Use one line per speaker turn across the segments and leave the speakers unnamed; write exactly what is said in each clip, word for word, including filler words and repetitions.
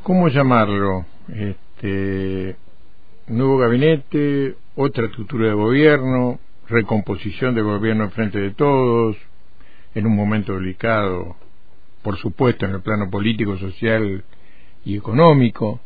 ¿cómo llamarlo? Este, nuevo gabinete, otra estructura de gobierno, recomposición del gobierno en frente de todos, en un momento delicado, por supuesto, en el plano político, social y económico.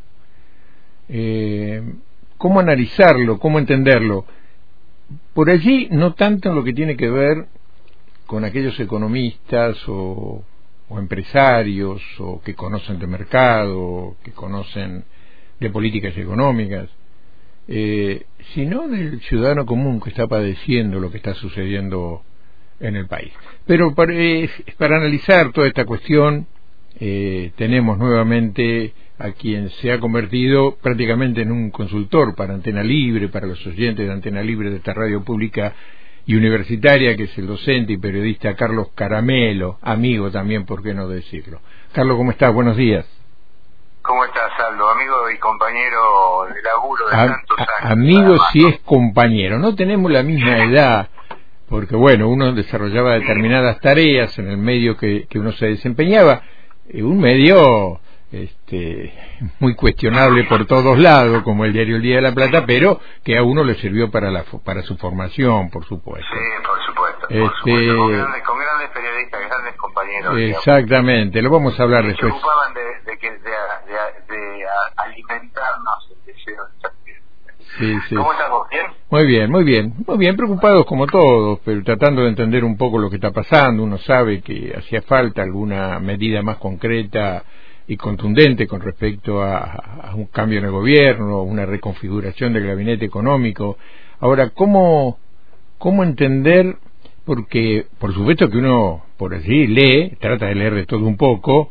Eh, ¿Cómo analizarlo? ¿Cómo entenderlo? Por allí, no tanto en lo que tiene que ver con aquellos economistas o, o empresarios o que conocen de mercado, que conocen de políticas económicas, eh, sino del ciudadano común que está padeciendo lo que está sucediendo en el país. Pero para, eh, para analizar toda esta cuestión, eh, tenemos nuevamente a quien se ha convertido prácticamente en un consultor para Antena Libre, para los oyentes de Antena Libre de esta radio pública y universitaria, que es el docente y periodista Carlos Caramelo, amigo también, por qué no decirlo. Carlos, ¿cómo estás? Buenos días.
¿Cómo estás, Aldo? Amigo y compañero de laburo de a, tantos años.
A, amigo si es compañero. No tenemos la misma edad, porque bueno, uno desarrollaba determinadas tareas en el medio que, que uno se desempeñaba, eh, un medio este muy cuestionable por todos lados, como el diario El Día de la Plata, pero que a uno le sirvió para la para su formación, por supuesto.
Sí, por supuesto.
Este,
por supuesto con, grandes, con grandes periodistas, grandes compañeros.
Exactamente, digamos. Lo vamos a hablar después.
Se ocupaban de, de, de, de, de, de alimentarnos el deseo de ser.
Sí, sí.
¿Cómo estamos? ¿Bien?
Muy bien, muy bien, muy bien, preocupados como todos, pero tratando de entender un poco lo que está pasando. Uno sabe que hacía falta alguna medida más concreta y contundente con respecto a, a un cambio en el gobierno, una reconfiguración del gabinete económico. Ahora, ¿cómo, cómo entender? Porque, por supuesto que uno, por así, lee, trata de leer de todo un poco,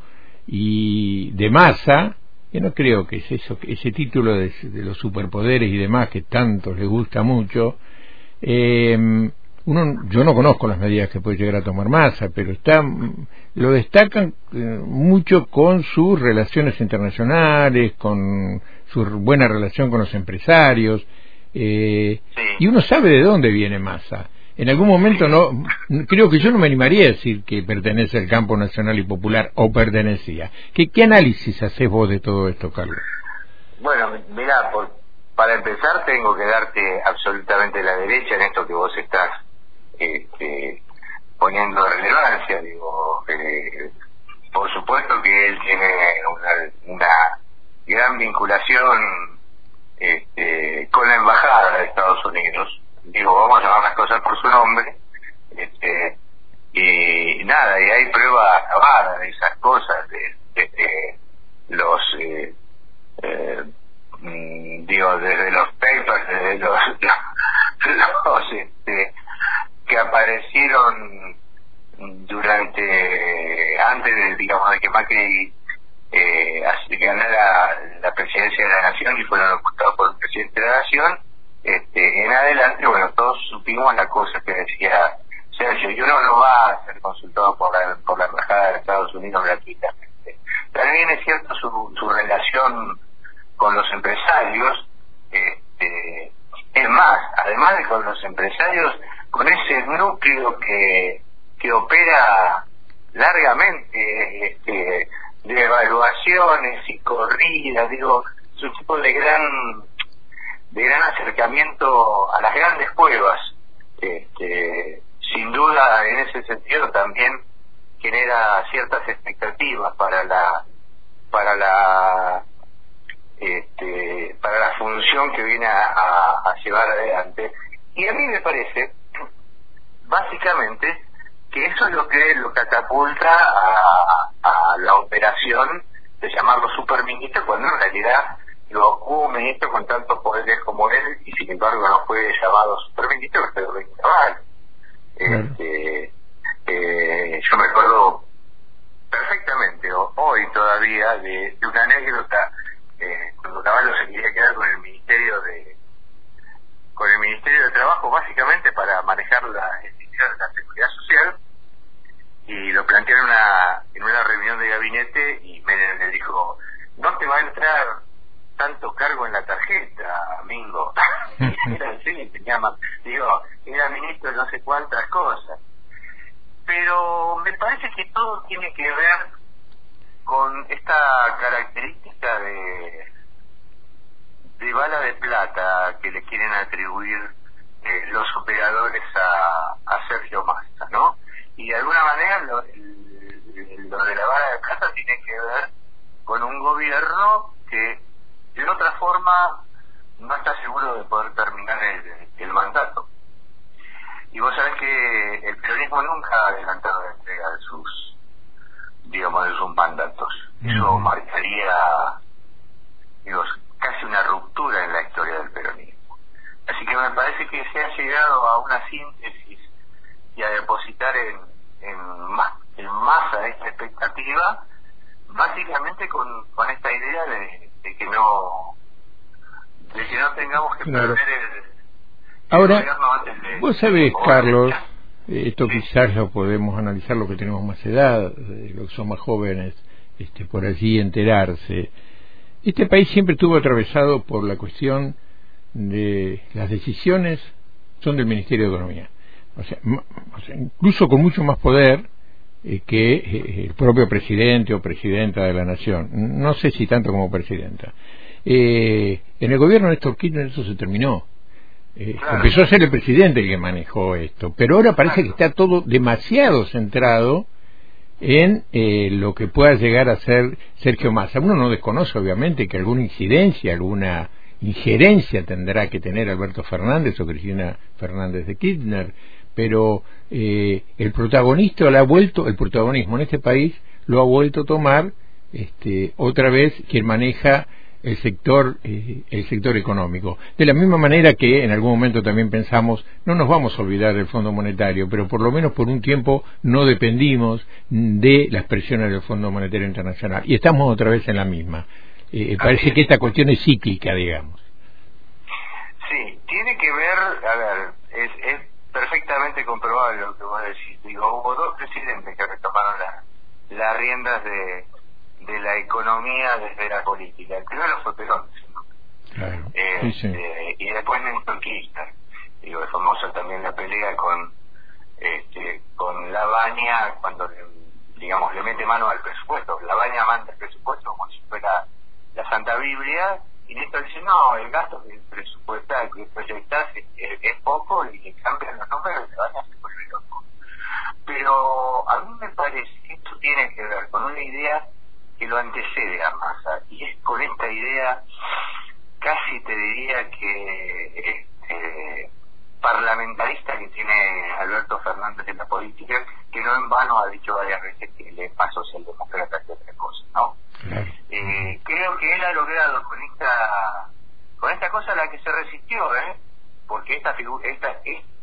y de masa, yo no creo que es eso, ese título de, de los superpoderes y demás que tanto les gusta mucho. Eh, uno, yo no conozco las medidas que puede llegar a tomar Massa, pero está, lo destacan eh, mucho con sus relaciones internacionales, con su buena relación con los empresarios, eh,
sí.
Y uno sabe de dónde viene Massa. En algún momento no, creo que yo no me animaría a decir que pertenece al campo nacional y popular o pertenecía. ¿Qué, qué análisis haces vos de todo esto, Carlos?
Bueno, mira, por, para empezar tengo que darte absolutamente la derecha en esto que vos estás este, poniendo relevancia. Digo, eh, por supuesto que él tiene una, una gran vinculación este, con la embajada de Estados Unidos. Digo, vamos a llamar las cosas por su nombre, este, y nada, y hay pruebas grabadas de esas cosas, de, de, de los, eh, eh, digo, desde los papers, desde los, los, los este, que aparecieron durante, antes de, digamos, de que Macri eh, ganara la presidencia de la Nación y fueron ocultados por el presidente de la Nación. Este, en adelante, bueno, todos supimos la cosa que decía Sergio, y uno no va a ser consultado por la, por la embajada de Estados Unidos gratuitamente. También es cierto su, su relación con los empresarios, este, es más, además de con los empresarios, con ese núcleo que, que opera largamente, este, de evaluaciones y corridas, digo, es un tipo de gran de gran acercamiento a las grandes cuevas. Este, sin duda, en ese sentido también genera ciertas expectativas para la para la este, para la función que viene a, a, a llevar adelante. Y a mí me parece básicamente que eso es lo que lo catapulta a, a la operación de llamarlo superministro, cuando en realidad lo hubo un ministro con tantos poderes como él, y sin embargo no fue llamado superministro, que Pedro Cabal. Este, eh, yo me acuerdo perfectamente hoy todavía de, de una anécdota eh, cuando Caballo se quería quedar con el ministerio de con el ministerio de Trabajo, básicamente para manejar la institución de la Seguridad Social, y lo planteó en una en una reunión de gabinete, y Menem le dijo: no te va a entrar tanto cargo en la tarjeta, amigo. Era así, tenía más, digo, era ministro de no sé cuántas cosas. Pero me parece que todo tiene que ver con esta característica de de plata que le quieren atribuir eh, los operadores a, a Sergio Massa, ¿no? Y de alguna manera lo, el, lo de la vara de plata tiene que ver con un gobierno que de otra forma no está seguro de poder terminar el, el mandato. Y vos sabés que el peronismo nunca ha adelantado la entrega de sus, digamos, de sus mandatos. Eso marcaría, digo, casi una ruptura en la historia del peronismo. Así que me parece que se ha llegado a una síntesis y a depositar en, en, más, en masa esta expectativa, básicamente con, con esta idea de, de que no de que no tengamos que
claro.
perder el, el
Ahora,
gobierno antes de...
vos sabés, Carlos,
de,
esto
sí.
quizás lo podemos analizar los que tenemos más edad, los que son más jóvenes, este, por allí enterarse. Este país siempre estuvo atravesado por la cuestión de las decisiones son del Ministerio de Economía. O sea, m- o sea incluso con mucho más poder eh, que eh, el propio presidente o presidenta de la nación. No sé si tanto como presidenta. Eh, en el gobierno de Néstor Kirchner eso se terminó. Eh,
claro.
Empezó a ser el presidente el que manejó esto, pero ahora parece que está todo demasiado centrado en eh, lo que pueda llegar a ser Sergio Massa. Uno no desconoce, obviamente, que alguna incidencia, alguna injerencia tendrá que tener Alberto Fernández o Cristina Fernández de Kirchner, pero eh, el protagonista lo ha vuelto, el protagonismo en este país lo ha vuelto a tomar este, otra vez quien maneja el sector eh, el sector económico. De la misma manera que en algún momento también pensamos, no nos vamos a olvidar del Fondo Monetario, pero por lo menos por un tiempo no dependimos de las presiones del Fondo Monetario Internacional. Y estamos otra vez en la misma. Eh, parece que esta cuestión es cíclica, digamos.
Sí, tiene que ver, a ver, es, es perfectamente comprobable lo que vos decís. Digo, hubo dos presidentes que retomaron la, las riendas de de la economía desde la política. El primero fue Perón,
claro.
eh,
sí, sí.
eh, y después Néstor Kirchner. Digo, es famosa también la pelea con este, con Lavagna cuando le, digamos le mete mano al presupuesto. Lavagna manda el presupuesto como si fuera la Santa Biblia, y Néstor dice, no, el gasto presupuestal que proyectás es, es, es poco, y le cambian los números y Lavagna se vuelve loco. Pero a mí me parece que esto tiene que ver con una idea que lo antecede a Massa, y es con esta idea, casi te diría que este, parlamentarista que tiene Alberto Fernández en la política, que no en vano ha dicho varias veces que le es más socialdemócrata que otra cosa, ¿no?
Claro.
Eh, creo que él ha logrado con esta con esta cosa a la que se resistió, ¿eh? Porque esta figu- esta,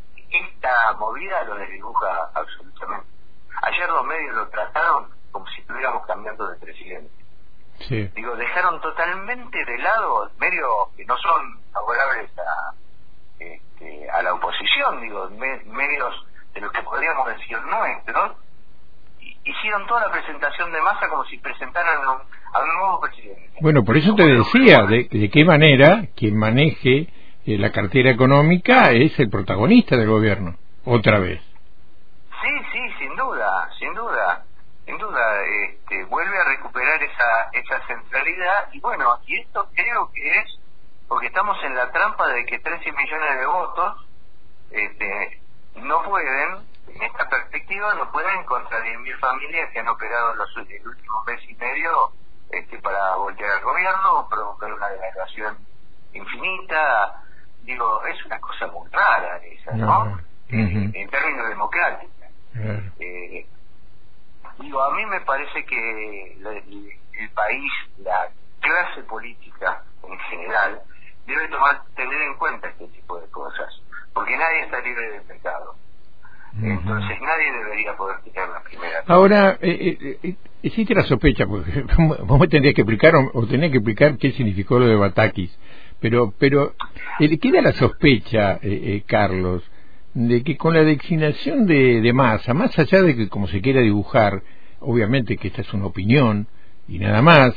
esta movida lo desdibuja absolutamente. Ayer los medios lo trataron como si estuviéramos cambiando de presidente.
Sí.
Digo, dejaron totalmente de lado medios que no son favorables a este, a la oposición, digo, me, medios de los que podríamos decir nuestros, y, hicieron toda la presentación de Massa como si presentaran a un, a un nuevo presidente.
Bueno, por eso te decía, de, de qué manera quien maneje eh, la cartera económica es el protagonista del gobierno, otra vez.
Sí, sí, sin duda, sin duda. Sin duda, este, vuelve a recuperar esa esa centralidad, y bueno, y esto creo que es porque estamos en la trampa de que trece millones de votos este, no pueden, en esta perspectiva, no pueden contra diez mil familias que han operado los, el último mes y medio este, para voltear al gobierno, provocar una devaluación infinita. Digo, es una cosa muy rara esa, ¿no?
Uh-huh.
En, en términos democráticos.
Uh-huh.
Eh, Digo, a mí me parece que el, el país, la clase política en general, debe tomar, tener en cuenta este tipo de cosas, porque nadie está libre de pecado. Uh-huh. Entonces nadie debería poder quitar la primera.
Ahora, eh, eh, eh, existe la sospecha, porque vos me tendrías que explicar, o, o tenés que explicar qué significó lo de Batakis, pero, pero eh, queda la sospecha, eh, eh, Carlos, de que con la designación de, de Massa, más allá de que como se quiera dibujar, obviamente que esta es una opinión y nada más,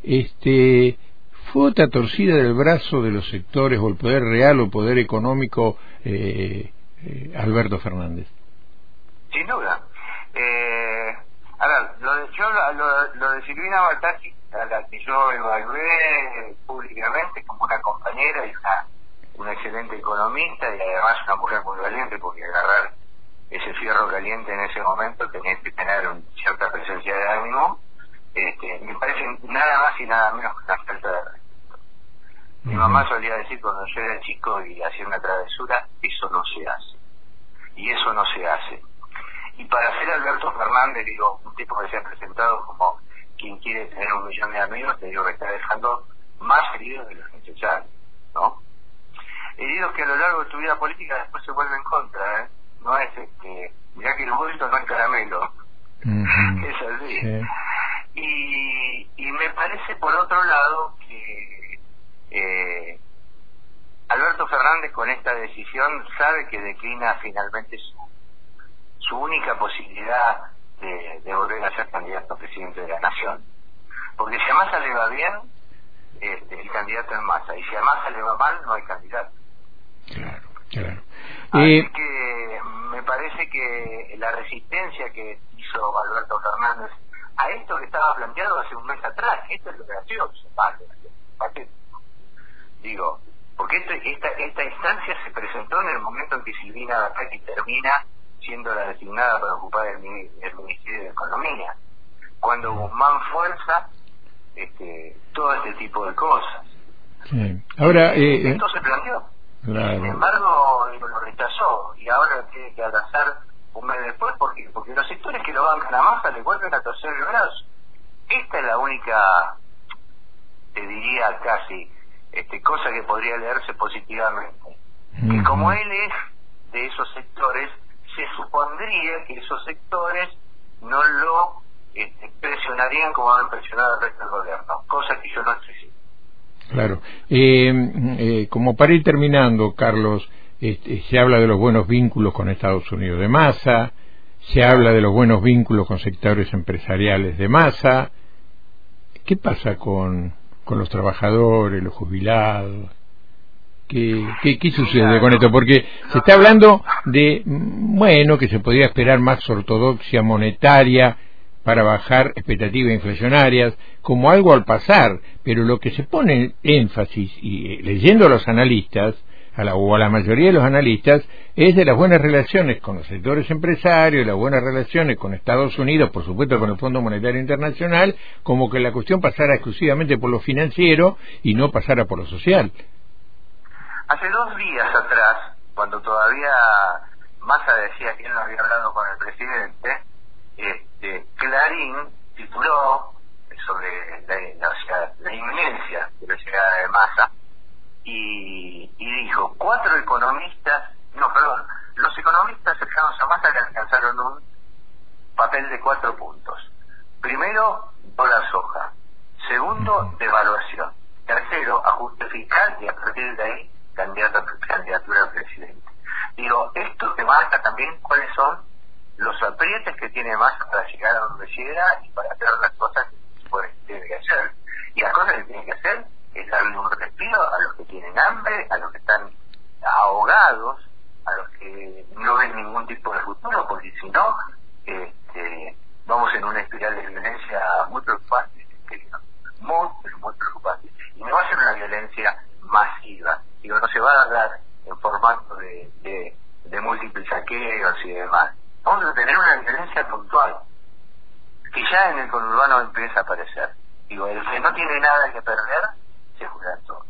este fue otra torcida del brazo de los sectores o el poder real o el poder económico eh, eh, Alberto Fernández.
Sin duda. Eh, a ver, lo de, yo lo, lo de Silvina Batakis, a la que yo evalué públicamente como una compañera compañera y una, una excelente economista y además una mujer muy valiente, porque agarrar ese fierro caliente en ese momento tenía que tener un, cierta presencia de ánimo. Este, me parece nada más y nada menos que una falta de respeto. Mi uh-huh. mamá solía decir cuando yo era chico y hacía una travesura, eso no se hace. Y eso no se hace. Y para hacer Alberto Fernández, digo, un tipo que se ha presentado como quien quiere tener un millón de amigos, te digo que está dejando más heridos de los necesarios, ¿no? Heridos que a lo largo de tu vida política después se vuelven contra, ¿eh? No es este, mirá que el vuelto no es caramelo, uh-huh. es así. Sí. Y, y me parece por otro lado que eh, Alberto Fernández con esta decisión sabe que declina finalmente su, su única posibilidad de, de volver a ser candidato a presidente de la nación, porque si a Massa le va bien, este, el candidato es Massa, y si a Massa le va mal, no hay candidato.
Claro, claro.
Así
eh...
que me parece que la resistencia que hizo Alberto Fernández a esto que estaba planteado hace un mes atrás, esto es lo gracioso, patético. Digo, porque esto, esta, esta instancia se presentó en el momento en que Silvina Batakis termina siendo la designada para ocupar el, el Ministerio de Economía, cuando Guzmán fuerza este, todo este tipo de cosas.
Sí. Ahora, eh,
esto se planteó.
Claro.
Sin embargo, lo rechazó y ahora tiene que abrazar un mes después, porque porque los sectores que lo bancan a Massa le vuelven a torcer el brazo. Esta es la única, te diría casi, este, cosa que podría leerse positivamente. Uh-huh. Que como él es de esos sectores, se supondría que esos sectores no lo este, presionarían como han presionado el resto del gobierno, cosa que yo no estoy seguro.
Claro. Eh, eh, como para ir terminando, Carlos, este, se habla de los buenos vínculos con Estados Unidos de Massa, se habla de los buenos vínculos con sectores empresariales de Massa. ¿Qué pasa con, con los trabajadores, los jubilados? ¿Qué, qué, qué sucede con esto? Porque se está hablando de, bueno, que se podría esperar más ortodoxia monetaria para bajar expectativas inflacionarias, como algo al pasar, pero lo que se pone énfasis, y eh, leyendo a los analistas, a la, o a la mayoría de los analistas, es de las buenas relaciones con los sectores empresarios, las buenas relaciones con Estados Unidos, por supuesto con el Fondo Monetario Internacional, como que la cuestión pasara exclusivamente por lo financiero y no pasara por lo social.
Hace dos días atrás, cuando todavía Massa decía que él no había hablado con el presidente, este, Clarín tituló sobre la, la, o sea, la inminencia de la llegada de Massa y, y dijo, cuatro economistas, no, perdón, los economistas cercanos a Massa le alcanzaron un papel de cuatro puntos. Primero, dólar soja. Segundo, devaluación. Tercero, ajuste fiscal y a partir de ahí, candidato, candidatura a presidente. Digo, esto te marca también cuáles son los aprietes que tiene Massa para llegar a donde llega y para hacer las cosas que pues, tiene que hacer. Y las cosas que tiene que hacer es darle un respiro a los que tienen hambre, a los que están ahogados, a los que no ven ningún tipo de futuro, porque si no, este, vamos en una espiral de violencia muy preocupante, muy, pero muy preocupante. Y no va a ser una violencia masiva, digo, no se va a dar en formato de, de, de múltiples saqueos y demás. Vamos a tener una violencia puntual, que ya en el conurbano empieza a aparecer. Digo, el que no tiene nada que perder, se juega todo.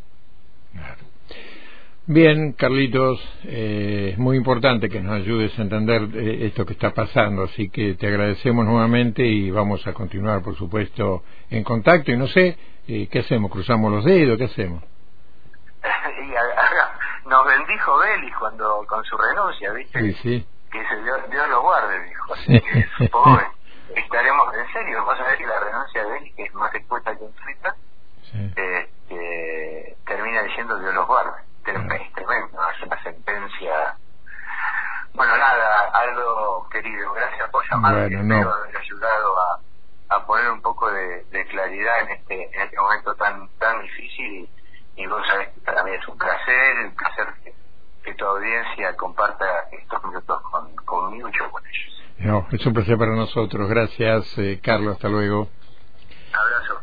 Bien, Carlitos, eh, es muy importante que nos ayudes a entender eh, esto que está pasando, así que te agradecemos nuevamente y vamos a continuar, por supuesto, en contacto. Y no sé, eh, ¿qué hacemos? ¿Cruzamos los dedos? ¿Qué hacemos?
y a, a, nos bendijo Vélez cuando con su renuncia, ¿viste?
Sí, sí.
Que se Dios, Dios lo guarde, dijo. Así que supongo que estaremos en serio. Vos sabés que la renuncia de Vélez, que es más expuesta que un Twitter, sí. eh, termina diciendo Dios los guarde. Tremendo, es tremendo, es una sentencia. Bueno, nada, Aldo querido, gracias por llamar,
bueno, no.
espero haber ayudado a, a poner un poco de, de claridad en este en este momento tan tan difícil y, y vos sabés que para mí es un placer, un placer que, que tu audiencia comparta estos minutos con, conmigo y yo con ellos.
No, es un placer para nosotros, gracias eh, Carlos, hasta luego.
Abrazo.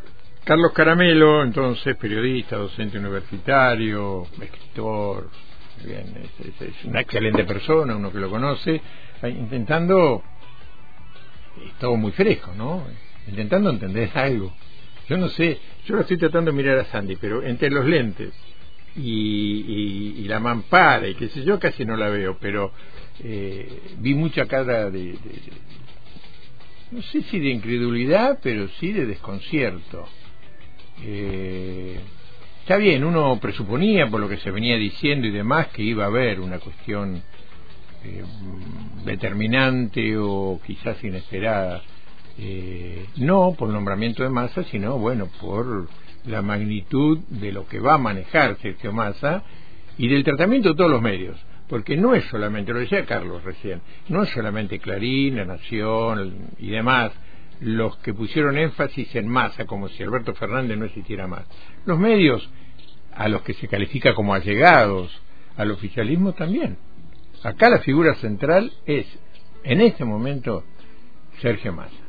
Carlos Caramelo, entonces periodista, docente universitario, escritor, bien, es, es, es una excelente persona, uno que lo conoce, intentando, todo muy fresco, ¿no? Intentando entender algo. Yo no sé, yo lo estoy tratando de mirar a Sandy, pero entre los lentes y, y, y la mampara y qué sé yo, casi no la veo, pero eh, vi mucha cara de, de, de, no sé si de incredulidad, pero sí de desconcierto. Eh, está bien, uno presuponía por lo que se venía diciendo y demás que iba a haber una cuestión eh, determinante o quizás inesperada, eh, no por nombramiento de Massa, sino bueno por la magnitud de lo que va a manejar Sergio Massa y del tratamiento de todos los medios, porque no es solamente, lo decía Carlos recién, no es solamente Clarín, La Nación y demás los que pusieron énfasis en Massa, como si Alberto Fernández no existiera más. Los medios, a los que se califica como allegados al oficialismo también. Acá la figura central es, en este momento, Sergio Massa.